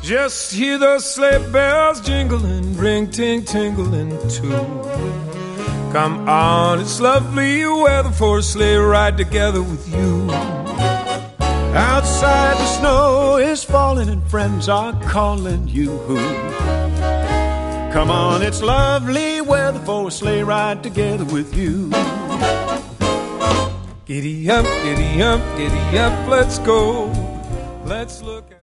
Just hear the sleigh bells jingling, ring, ting, tingling too. Come on, it's lovely weather for a sleigh ride together with you. Outside the snow is falling and friends are calling you. Come on, it's lovely weather for a sleigh ride together with you. Giddy up, let's go. Let's look at